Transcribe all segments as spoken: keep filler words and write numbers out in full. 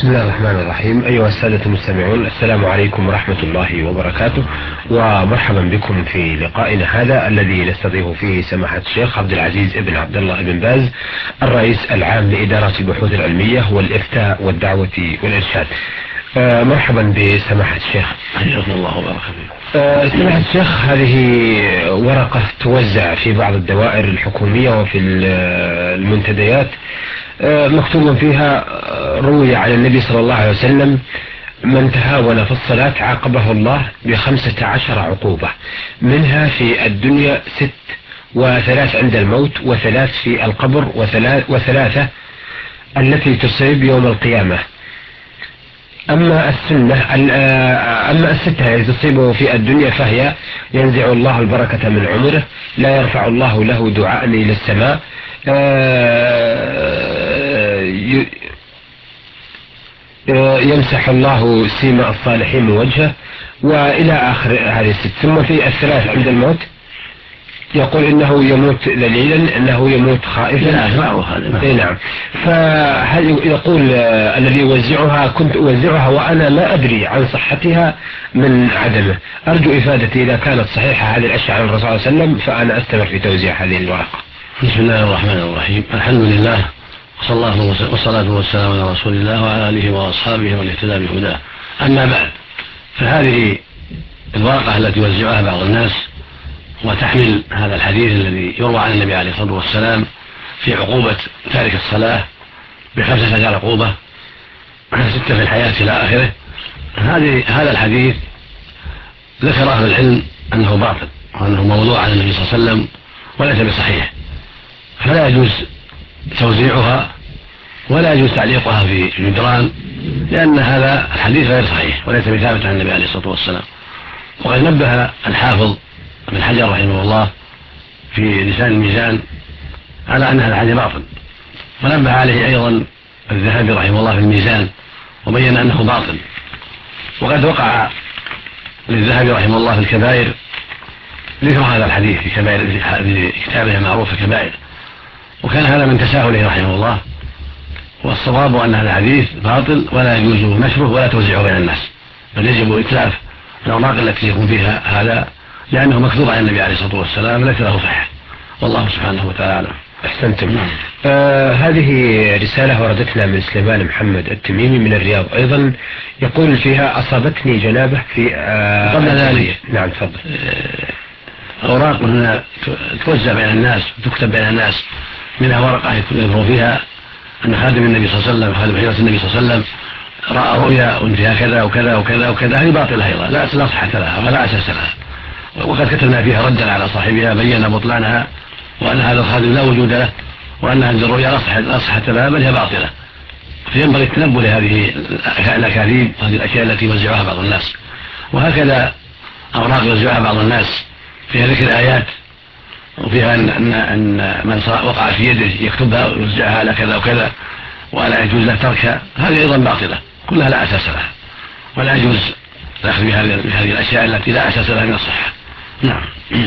بسم الله الرحمن الرحيم. أيها السادة المستمعون، السلام عليكم ورحمة الله وبركاته، ومرحبا بكم في لقائنا هذا الذي نستضيف فيه سماحة الشيخ عبد العزيز ابن عبد الله ابن باز، الرئيس العام لإدارة البحوث العلمية والإفتاء والدعوة والإرشاد. آه مرحبا بسماحة الشيخ. حياكم الله وبارك فيكم. آه سماحة الشيخ، هذه ورقة توزع في بعض الدوائر الحكومية وفي المنتديات، آه مكتوب فيها: روي عن النبي صلى الله عليه وسلم: من تهاون في الصلاة عاقبه الله بخمسة عشر عقوبة، منها في الدنيا ست، وثلاث عند الموت، وثلاث في القبر، وثلاث وثلاثة التي تصيب يوم القيامة. أما السنة أما الستة التي تصيبه في الدنيا فهي: ينزع الله البركة من عمره، لا يرفع الله له دعاء إلى السماء، يمسح الله سيما الصالحين من وجهه، وإلى آخر هذه الست. ثم في الثلاث عند الموت يقول إنه يموت ذليلا، إنه يموت خائفا. إيه نعم. فهل يقول الذي يوزعها: كنت أوزعها وأنا ما أدري عن صحتها من عدمه. أرجو إفادتي إذا كانت صحيحة هذه الأشياء عن الرسول صلى الله عليه وسلم، فأنا أستمر في توزيع هذه الورقة. بسم الله الرحمن الرحيم. الحمد لله والصلاة والسلام على رسول الله وعلى آله وأصحابه ومن اهتدى بهداه. أما بعد، فهذه الورقة التي يوزعها بعض الناس وتحمل هذا الحديث الذي يروى عن النبي عليه الصلاة والسلام في عقوبة تارك الصلاة بخمسة عشر عقوبة، ستة في الحياة إلى آخره. هذه هذا الحديث ذكر أهل العلم أنه باطل وأنه موضوع عن النبي صلى الله عليه وسلم وليس بصحيح، فلا يجوز توزيعها ولا يجوز تعليقها في جدران، لأن هذا الحديث غير صحيح وليس بثابت عن النبي عليه الصلاة والسلام. وقد نبه الحافظ ابن حجر رحمه الله في لسان الميزان على أن هذا الحديث باطل، ونبه عليه أيضا الذهبي رحمه الله في الميزان وبين أنه باطل. وقد وقع للذهبي رحمه الله في الكبائر ذكر هذا الحديث في كبائر في كتابه المعروف الكبائر، وكان هذا من تساهله رحمه الله. والصواب أن هذا الحديث باطل ولا يجوز نشره ولا توزيعه بين الناس، بل يجب إتلاف الأوراق التي يكون فيها هذا، لأنه مكتوب عن النبي عليه الصلاة والسلام ليس له صحة، والله سبحانه وتعالى. أحسنتم. آه هذه رسالة وردتنا من سليمان محمد التميمي من الرياض أيضا، يقول فيها: أصابتني جنابة في آه قبل ذلك. نعم تفضل. أوراق هنا توزع بين الناس وتكتب بين الناس، منها ورقة يذكر فيها أن خادم النبي صلى الله عليه وسلم خادم حجرة النبي صلى الله عليه وسلم رأى رؤيا وفيها كذا وكذا وكذا وكذا، هذه باطلة أيضا لا صحة لها ولا أساس لها، وقد كتبنا فيها ردا على صاحبها بين بطلانها وأن هذا الخادم لا وجود له، وأن هذه الرؤيا لا صحة لها بل هي باطلة. فينبغي التنبه لهذه الأكاذيب وهذه الأشياء التي يوزعها بعض الناس. وهكذا أوراق يوزعها بعض الناس فيها ذكر آيات وفيها أن, أن, أن من وقع في يده يكتبها ويوزعها على كذا وكذا ولا يجوز له تركها، هذه أيضا باطلة كلها لا أساس لها، ولا يجوز الأخذ بهذه الأشياء التي لا أساس لها من الصحة. نعم.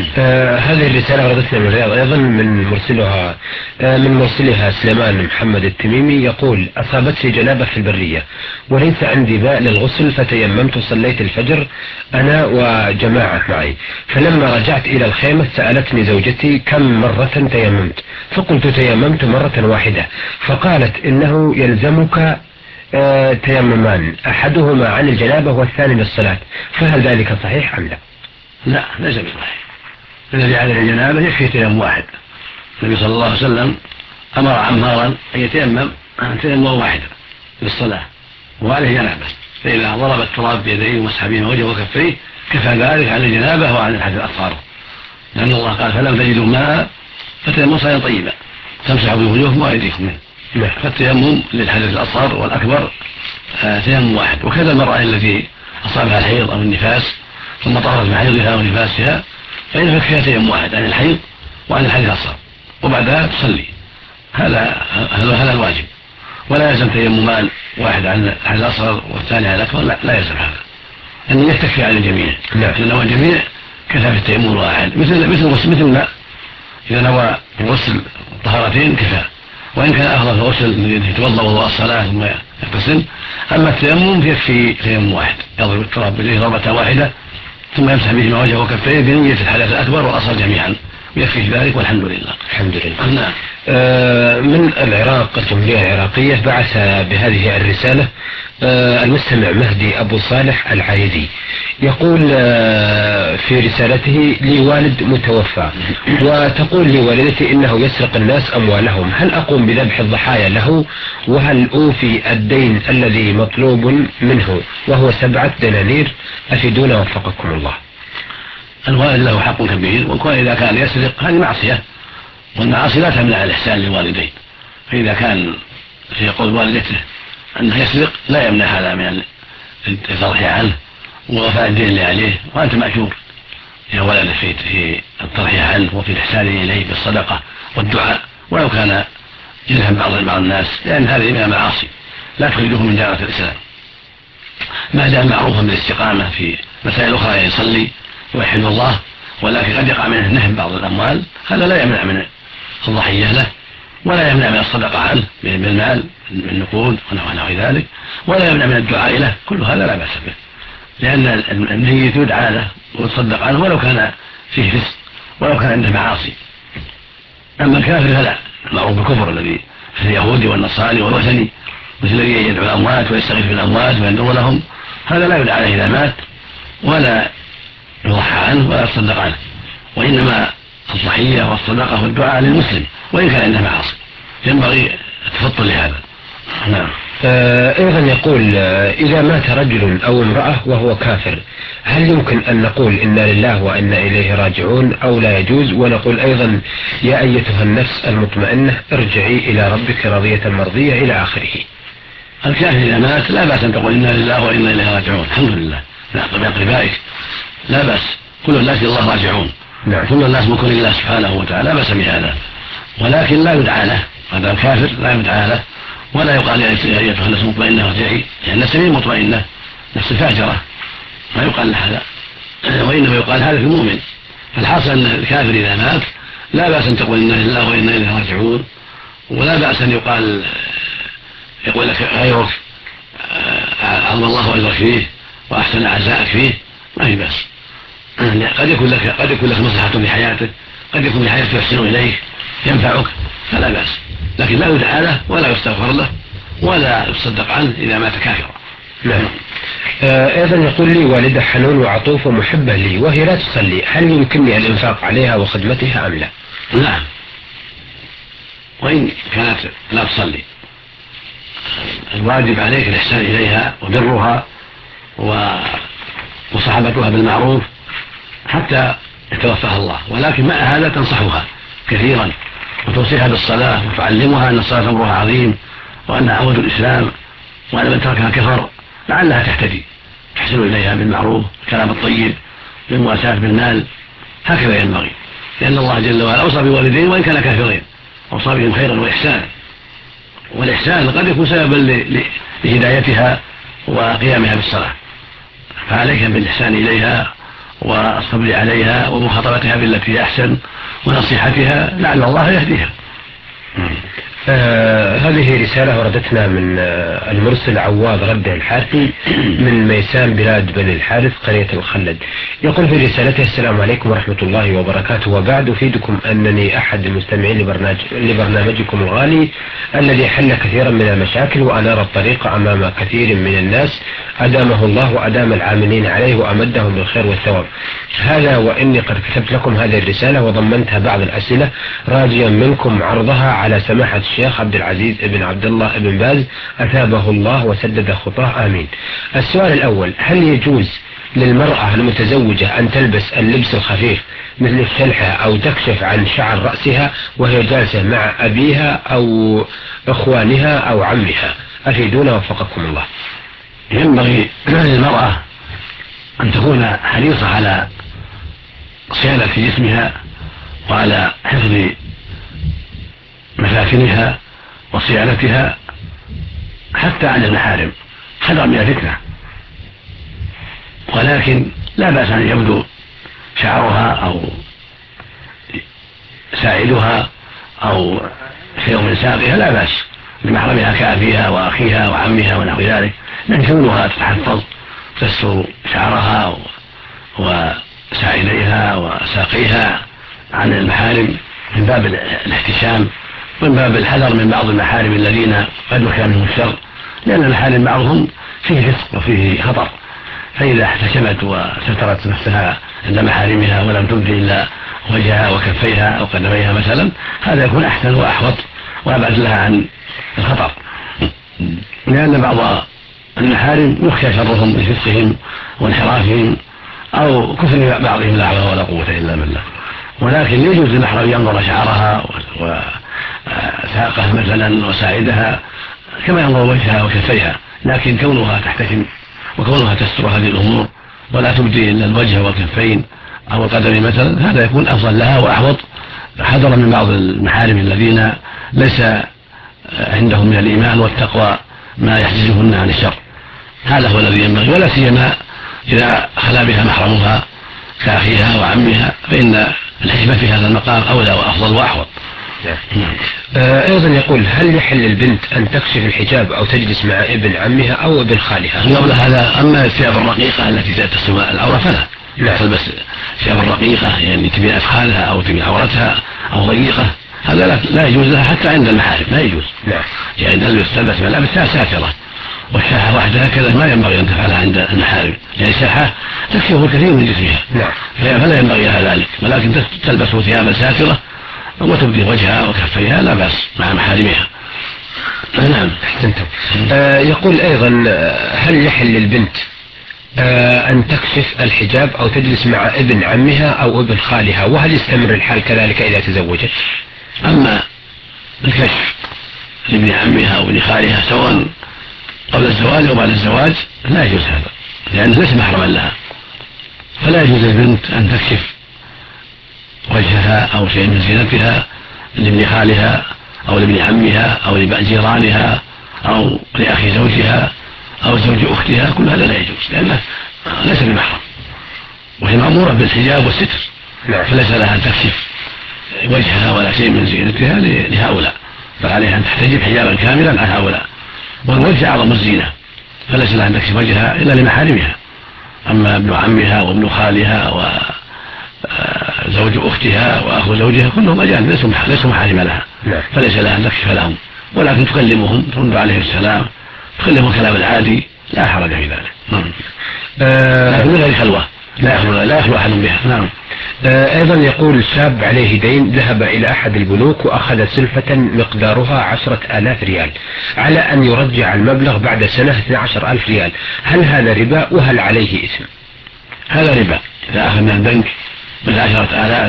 آه هذه الرسالة وردتنا من الرياض أيضا من مرسلها آه من مرسلها سليمان محمد التميمي، يقول: أصابتني جنابة في البرية وليس عندي ماء للغسل، فتيممت وصليت الفجر أنا وجماعة معي، فلما رجعت إلى الخيمة سألتني زوجتي: كم مرة تيممت؟ فقلت: تيممت مرة واحدة. فقالت: إنه يلزمك آه تيممان، أحدهما عن الجنابة والثاني للصلاة، فهل ذلك صحيح أم لا؟ لا، ليس بصحيح. الذي عليه الجنابة يكفي تيمم واحد. النبي صلى الله عليه وسلم أمر عمارا أن يتيمم تيمم واحدا للصلاة وعليه جنابة، فإذا ضرب التراب بيديه ومسح بهما وجهه وكفيه كفى ذلك عن الجنابة وعن الحدث الأصغر، لأن الله قال: فلم تجدوا ماء فتيمموا صعيدا طيبا تمسحوا بوجوهكم وأيديكم منه. فالتيمم للحدث الأصغر والأكبر تيمم واحد. وكذا المرأة التي أصابها الحيض أو النفاس ثم طهرت من حيضها ونفاسها فإن فيها تيمم واحد عن الحيض وعن الحدث الأصغر، وبعدها تصلي. هذا هذا الواجب، ولا يلزم تيممان واحد عن الحدث الأصغر والثاني عن الأكبر، لا, لا يلزم هذا، أنه يكتفي عن الجميع، لأنه الجميع كفى في التيمم الواحد، مثل مثل مثل لا إذا نوى غسل طهارتين كفى، وإن كان أفضل فغسل يتوضأ وضوء الصلاة ثم يغتسل. أما التيمم فيكفي تيمم واحد، يضرب التراب بيده ضربة واحدة ثم يمسح بهما وجهه وكفيه بنية الحدث الأكبر والأصغر جميعا، يكفي ذلك والحمد لله. الحمد لله. نعم. آه من العراق، الجمهورية العراقية، بعث بهذه الرسالة آه المستمع مهدي أبو صالح العايدي، يقول آه في رسالته: لي والد متوفى، وتقول لي والدتي إنه يسرق الناس أموالهم، هل أقوم بذبح الضحايا له؟ وهل أوفي الدين الذي مطلوب منه وهو سبعة دنانير؟ أفيدونا وفقكم الله. الوالد له حق كبير، وكون إذا كان يسرق هذه معصية، والمعاصي لا تمنع الإحسان للوالدين، فإذا كان في قول والدته أنه يسرق لا يمنع هذا من الترحي عنه ووفاء الدين اللي عليه، وأنت مأجور يا ولد في الترحي عنه وفي الإحسان إليه بالصدقة والدعاء، ولو كان يلهم بعض بعض الناس، لأن هذه من المعاصي لا تخرجه من دائرة الإسلام، ما دام معروفا بالاستقامة في مسائل أخرى يصلي ويحمد الله، ولكن قد يقع منه نهب بعض الأموال، هذا لا يمنع من الضحية له، ولا يمنع من الصدقة عنه بالمال من نقود ونحو ذلك، ولا يمنع من الدعاء له، كل هذا لا بأس به، لأن الميت يدعى له ويتصدق عنه ولو كان فيه فسق ولو كان عنده معاصي. أما الكافر فلا، معروف بالكفر الذي في اليهودي والنصاري والوثني، مثل الذي يدعو الأموات ويستغيث بالأموات ويندر لهم، هذا لا يدعى عليه إذا مات ولا يضحى عنه ولا يتصدق عنه، وإنما الضحية والصدقة والدعاء للمسلم وإن كان عنده معاصي، ينبغي التفطن لهذا. نعم. أيضا يقول: إذا مات رجل أو امرأة وهو كافر، هل يمكن أن نقول إنا لله وإنا إليه راجعون أو لا يجوز؟ ونقول أيضا: يا أيتها النفس المطمئنة ارجعي إلى ربك راضية مرضية إلى آخره. الكافر إذا مات لا بأس أن تقول إنا لله وإنا إليه راجعون، الحمد لله، بأقربائك لا بأس، كل الناس إلى الله راجعون. نعم. كل الناس ملك لله سبحانه وتعالى، لا بأس بهذا، ولكن لا يدعى له، هذا الكافر لا يدعى له، ولا يقال يا أيتها النفس المطمئنة ارجعي، لأن النفس مطمئنة، نفس فاجرة، ما يقال له هذا، وإنما يقال هذا في المؤمن. فالحاصل أن الكافر إذا مات لا بأس أن تقول إنا لله وإنا إليه راجعون، ولا بأس أن يقال يقول لك غيرك عظم الله أجرك فيه وأحسن عزاءك فيه، ما في بأس، قد يكون لك قد يكون لك مصلحة في حياتك، قد يكون لحياتك يحسن إليك ينفعك، فلا بأس، لكن لا يدعى له ولا يستغفر له ولا يصدق عنه إذا مات كافرا. نعم. أيضا يقول: لي والدة حنون وعطوف ومحبة لي وهي لا تصلي، هل يمكنني الإنفاق عليها وخدمتها أم لا؟ نعم، وإن كانت لا تصلي الواجب عليك الإحسان إليها وبرها وصحبتها بالمعروف حتى يتوفاها الله، ولكن مع هذا تنصحها كثيرا وتوصيها بالصلاة وتعلمها أن الصلاة أمرها عظيم وأنها عود الإسلام، وأن من تركها كفر، لعلها تهتدي، تحسن إليها بالمعروف، الكلام الطيب، بالمواساة بالمال، هكذا ينبغي، لأن الله جل وعلا أوصى بوالدين وإن كان كافرين، أوصى بهم خيرا وإحسانا، والإحسان قد يكون سببا لهدايتها وقيامها بالصلاة، فعليك بالإحسان إليها والصبر عليها ومخاطبتها بالتي أحسن ونصيحتها، لعل الله يهديها. آه هذه رسالة وردتنا من آه المرسل عواد رده الحارثي من ميسان بلاد بني الحارث قرية الخلد، يقول في رسالته: السلام عليكم ورحمة الله وبركاته، وبعد أفيدكم أنني أحد المستمعين لبرنامج لبرنامجكم الغالي الذي حل كثيرا من المشاكل وأنار الطريق أمام كثير من الناس، أدامه الله وأدام العاملين عليه وأمدهم بالخير والثواب. هذا وإني قد كتبت لكم هذه الرسالة وضمنتها بعض الأسئلة راجيا منكم عرضها على سماحة الشيخ عبد العزيز بن عبد الله بن باز أثابه الله وسدد خطاه آمين. السؤال الأول: هل يجوز للمرأة المتزوجة أن تلبس اللبس الخفيف مثل السلحة أو تكشف عن شعر رأسها وهي جالسة مع أبيها أو إخوانها أو عمها؟ أفيدونا وفقكم الله. ينبغي للمرأة أن تكون حريصة على صيانة جسمها وعلى حفظ مفاتنها وصيانتها حتى عن المحارم حذرا من الفتنة، ولكن لا بأس أن يبدو شعرها أو ساعدها أو شيء من ساقها لا بأس لمحرمها كأبيها وأخيها وعمها ونحو ذلك، لكن كونها تتحفظ تستر شعرها وساعديها وساقيها عن المحارم من باب الاحتشام ومن باب الحذر من بعض المحارم الذين قد يخشى منهم الشر، لأن المحارم بعضهم فيه فسق وفيه خطر، فإذا احتشمت وسترت نفسها عند محارمها ولم تبدي إلا وجهها وكفيها أو قدميها مثلا، هذا يكون أحسن وأحوط وأبعد لها عن الخطر، لأن بعض المحارم يخشى شرهم بفسقهم وانحرافهم أو كفر بعضهم لا حول ولا قوة إلا بالله. ولكن يجوز للمحرم ينظر شعرها وساقها مثلا وساعدها كما ينظر وجهها وكفيها، لكن كونها تحتشم وكونها تستر هذه الأمور ولا تبدي إلا الوجه والكفين أو القدم مثلا، هذا يكون أفضل لها وأحوط حذرا من بعض المحارم الذين ليس عندهم من الإيمان والتقوى ما يحجزهن عن الشر. هذا هو الذي ينبغي، ولا سيما إذا خلا بها محرمها كأخيها وعمها، فإن الحكمة في هذا المقام أولى وأفضل وأحوط. آه أيضا يقول: هل يحل للبنت أن تكشف الحجاب أو تجلس مع ابن عمها أو ابن خالها؟ قبل هذا أما الثياب الرقيقة التي تصل العورة فلا لا تلبس ثياب الرقيقة، يعني تبين أفخاذها أو تبين عورتها أو ضيقة، هذا لا, لا يجوز لها حتى عند المحارم، لا يجوز. لا. يعني تلبس ملابسها ساترة، والساحة واحدة هكذا ما ينبغي أن تفعلها عند المحارم، يعني الساحة تكشف الكثير من جسمها. نعم. فلا ينبغي لها ذلك، ولكن تلبس ثيابا ساترة وتبدي وجهها وكفيها لا بأس مع محارمها. نعم. أحسنتم. آه يقول أيضا: هل يحل للبنت آه أن تكشف الحجاب أو تجلس مع ابن عمها أو ابن خالها، وهل يستمر الحال كذلك إذا تزوجت؟ أما الكشف لابن عمها أو ابن خالها سواء قبل الزواج أو بعد الزواج لا يجوز هذا، لأنه ليس محرما لها، فلا يجوز للبنت أن تكشف وجهها أو شيء من زينتها لابن خالها أو لابن عمها أو لجيرانها أو لأخي زوجها أو زوج أختها، كل هذا لا يجوز لأنه ليس بمحرم، وهي مأمورة بالحجاب والستر، فليس لها أن تكشف وجهها ولا شيء من زينتها لهؤلاء، بل عليها أن تحتجب حجابا كاملا عن هؤلاء، والوجه أعظم الزينة، فليس لها أن تكشف وجهها إلا لمحارمها. أما ابن عمها وابن خالها وزوج أختها وأخو زوجها كلهم أجانب ليسوا محارم لها، فليس لها أن تكشف لهم، ولكن تكلمهم ترد عليه السلام، تكلمهم كلام العادي لا حرج في ذلك. لكن من غير خلوة لا يخلو لا يخلو أحد بها. نعم. أيضا يقول: شاب عليه دين ذهب إلى أحد البنوك وأخذ سلفة مقدارها عشرة آلاف ريال على أن يرجع المبلغ بعد سنة اثني عشر ألف ريال، هل هذا ربا وهل عليه إثم؟ هذا ربا، إذا أخذ من البنك من عشرة آلاف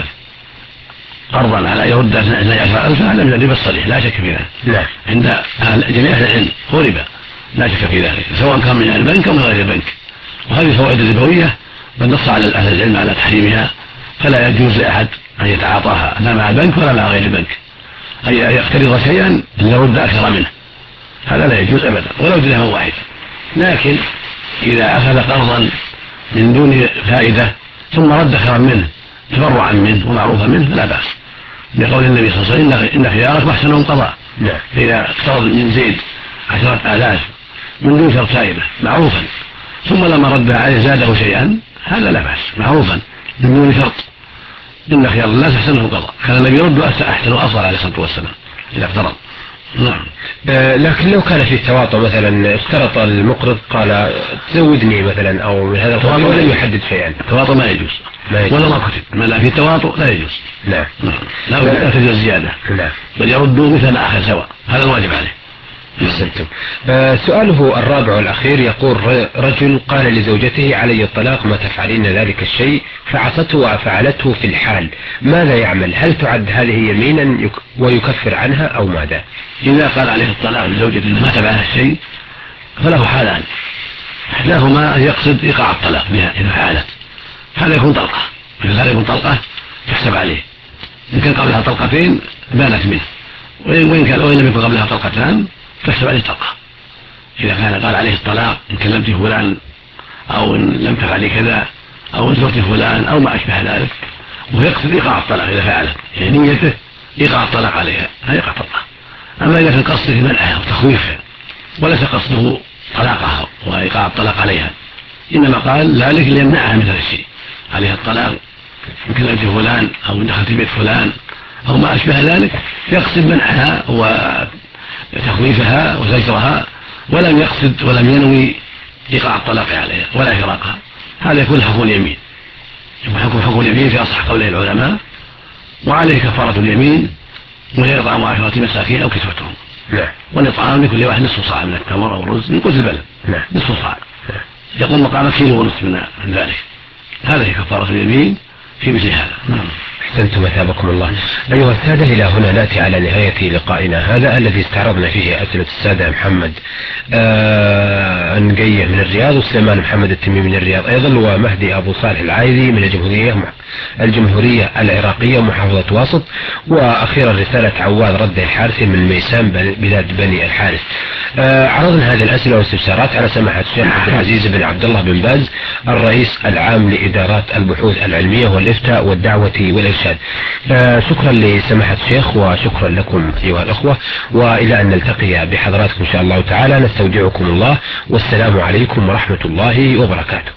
قرضا على يرد اثني عشر ألف هذا من الربا الصريح لا شك في ذلك. لا. عند جميع أهل العلم هو ربا لا شك في ذلك، سواء كان من البنك أو من غير البنك، وهذه فوائد ربوية من نص على أهل العلم على تحريمها، فلا يجوز لأحد أن يتعاطاها لا مع البنك ولا مع غير البنك، أي يقترض شيئا ليرد أكثر منه، هذا لا يجوز أبدا ولو درهم واحد. لكن إذا أخذ قرضا من دون فائدة ثم رد خيرا منه تبرعا منه ومعروفا منه فلا بأس، لقول النبي صلى الله عليه وسلم: إن خيارك محسنهم قضاء. فإذا اقترض من زيد عشرة آلاف من دون شرط فائدة معروفا ثم لما ردها عليه زاده شيئا هذا لا بأس معروفا من دون شرط، إن خيار الناس أحسنهم القضاء، كان النبي يرد أحسن وأفضل عليه الصلاة والسلام إذا اقترض. نعم. آه لكن لو كان في تواطؤ مثلا اشترط المقرض قال تزودني مثلا أو من هذا التواطؤ ولم يحدد شيئا، التواطؤ ما يجوز ولا ما كتب، ما لا في تواطؤ لا يجوز. نعم. لا لا تجوز زيادة، نعم، بل يردوا مثل ما أخذ سواء، هذا الواجب عليه. آه سؤاله الرابع والأخير يقول: رجل قال لزوجته: علي الطلاق ما تفعلين ذلك الشيء، فعصته وفعلته في الحال، ماذا يعمل؟ هل تعد هذه يمينا ويكفر عنها أو ماذا؟ إذا قال عليه الطلاق لزوجته ما تفعلها الشيء فله حالان، إحداهما أن يقصد إيقاع الطلاق بها إذا فعلت، هذا يكون طلقة، إذا هذا يكون طلقة تحسب عليه، إن كان قبلها طلقتين بانت منه، وإن كان وإن لم يكن قبلها طلقتان تحسب عليه طلقة. إذا كان قال عليه الطلاق إن كلمت فلان أو إن لم تفعلي كذا أو إن زرت فلان أو ما أشبه ذلك، ويقصد إيقاع الطلاق إذا فعله، يعني نيته إيقاع الطلاق عليها، هذا يقع طلقة. أما إذا كان قصده منعها وتخويفها وليس قصده طلاقها وإيقاع الطلاق عليها، إنما قال ذلك ليمنعها من هذا الشيء، عليها الطلاق يمكن أنت فلان أو دخلت بيت فلان أو ما أشبه ذلك، يقصد منعها وتخويفها وزجرها ولم يقصد ولم ينوي إيقاع الطلاق عليها ولا إفراقها، هذا يكون حكم اليمين، يكون حكم اليمين في أصح قولي العلماء، وعليه كفارة اليمين وهي إطعام عشرة مساكين أو كسوتهم. نعم. والإطعام لكل واحد نصف صاع من التمر أو الرز من قوت البلد. نعم. نصف صاع. نعم. يقوم مقام كيلو ونصف من ذلك. هذه كفارة اليمين في مثل هذا. نعم. أحسنتم أثابكم الله. أيها السادة، إلى هنا نأتي على نهاية لقائنا هذا الذي استعرضنا فيه أسئلة السادة محمد آه أنقية من الرياض وسليمان محمد التميمي من الرياض أيضا، ومهدي أبو صالح العايذي من الجمهورية الجمهورية العراقية محافظة واسط، وأخيرا رسالة عواد رد الحارثي من ميسان بلاد بني الحارث. آه عرضنا هذه الأسئلة والاستفسارات على سماحة الشيخ عبد العزيز بن عبد الله بن باز الرئيس العام لإدارات البحوث العلمية والإفتاء والدعوة والإرشاد. آه شكرا لسماحة الشيخ وشكرا لكم أيها الأخوة، وإلى أن نلتقي بحضراتكم إن شاء الله تعالى نستودعكم الله، والسلام عليكم ورحمة الله وبركاته.